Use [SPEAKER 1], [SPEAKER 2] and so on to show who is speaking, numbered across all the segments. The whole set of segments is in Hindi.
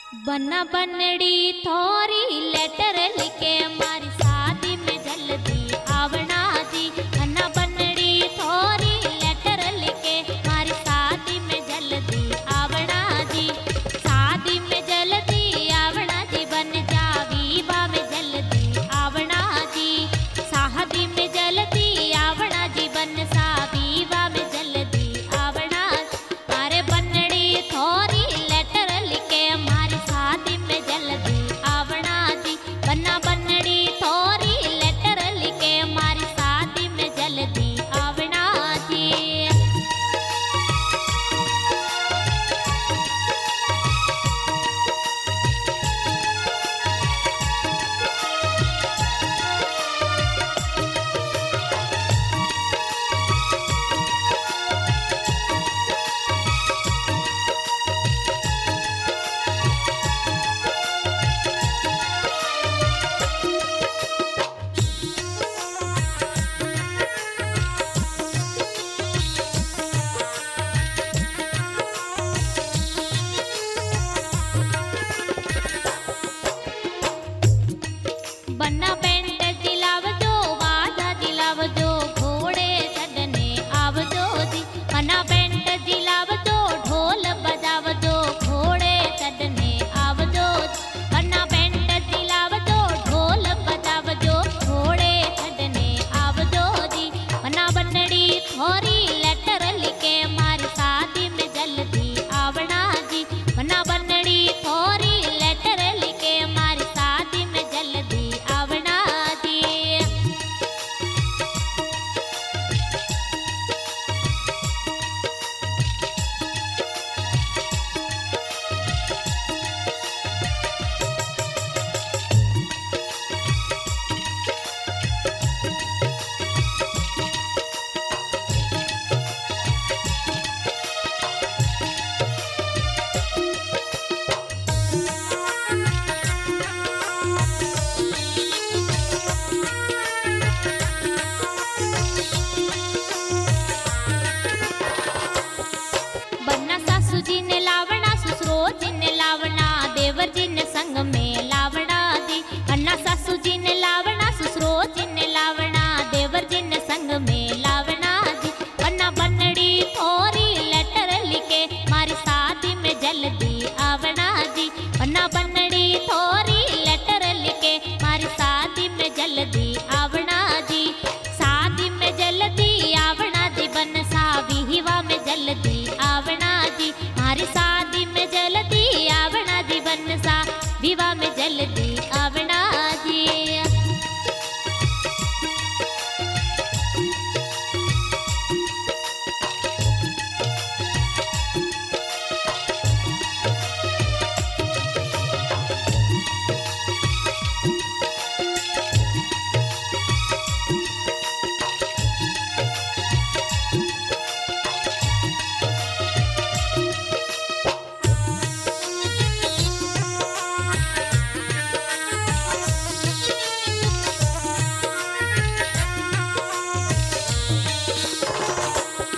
[SPEAKER 1] बना बनड़ी थोरी लेटर लिखे मारी शादी में जल्दी आवना जी। बना बनड़ी थोरी लेटर लिखे मारी शादी में जल्दी आवना जी। शादी में जल्दी आवना जी बन जा विवाह में जल्दी आवना जी। शादी में जल्दी आवना जी बन सा विवाह में जल्दी आवना। अरे बनड़ी थोरी लेटर लिखे मारी शादी में जल्दी आवना जी। बना बनड़ी थोरी लेटर लिखे मारी शादी में जल्दी आवना जी। बना बैंड दिलावजो वाजा दिलावजो घोड़े चढ़ने आवजो जी। बना बैंड दिलावजो ढोल बजावजो घोड़े चढ़ने आवजो जी। बना बैंड दिलावजो ढोल बजावजो घोड़े चढ़ने आवजो जी। बना बनड़ी थोरी लेटर लिखे मारी शादी में जल्दी आवना जी। बना बनड़ी थोरी लेटर लिखे मारी शादी में जल्दी आवना जी। बन्ना सासू जी ने लावना ससुरो जी ने लावना देवर जी ने संग में लावना जी। बन्ना सासू जी ने लावना ससुरो जी ने लावना देवर जी ने संग में लावना जी। बन्ना बनड़ी थोरी लेटर लिखे मारी शादी में जल्दी आवना जी। बन्ना बनड़ी थोरी लेटर लिखे मारी शादी में जल्दी आवना जी। शादी में जल्दी आवना जी बन सा विवाह में जल्दी आवना जी। मारी शादी में जल्दी आवना जी बन सा विवाह में जल्दी आवना जी।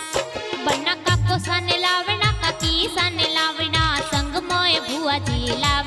[SPEAKER 1] बन्ना काको साने लावना काकी साने लावना संग मोए भुआ जी ला